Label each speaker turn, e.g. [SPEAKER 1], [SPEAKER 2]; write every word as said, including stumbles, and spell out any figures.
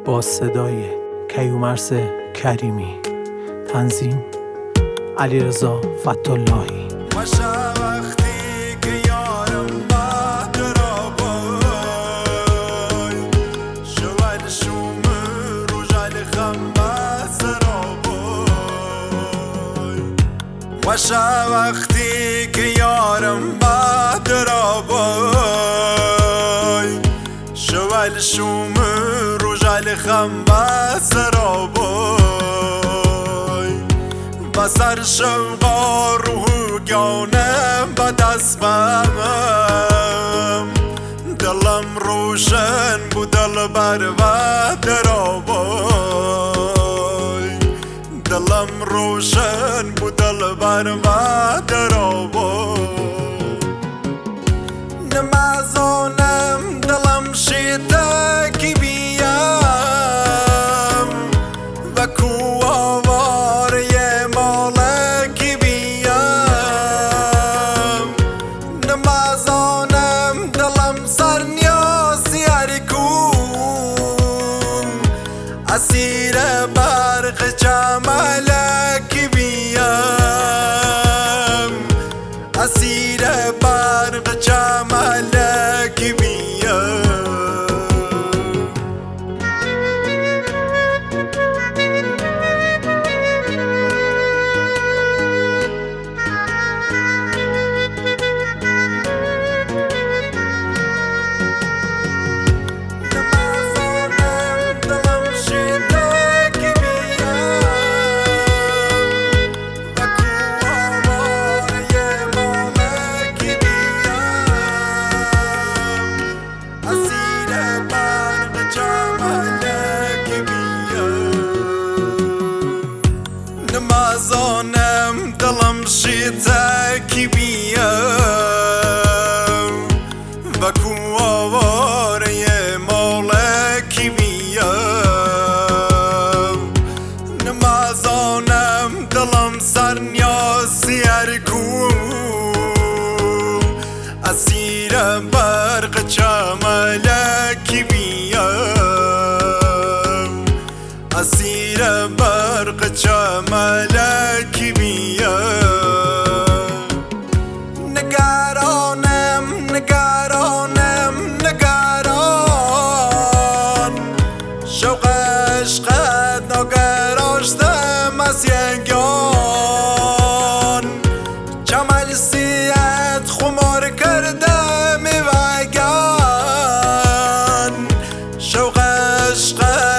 [SPEAKER 1] با صدای کیومرث کریمی، تنظیم علیرضا فتح‌اللهی.
[SPEAKER 2] وشا وقتی که یارم بعد را بای شوال شوم روژال خم بس را بای بسر شوقا روح گانم با دست بمم دلم روشن بود دل بر و درا بای دلم روشن بود دل بر و درا بای نمازانم دلم شیطه کی بیم و کو آوار یه مالکی بیم نمازانم دلم سر نیاسی هر کون اسیر برق جمالکی بیم اسیر برق جمالکی بیم نمازانم دلم شیطه کی بیم و کو آواره مالکی بیم نمازانم دلم سر نیاسی هر کو اسیر برق جمالکی بیم اسیر برق جمالکی بیم نگرانم نگرانم نگران شوق عشقت نگراشتم از یگان جمال سیت خمار کردم وگان شوق عشقت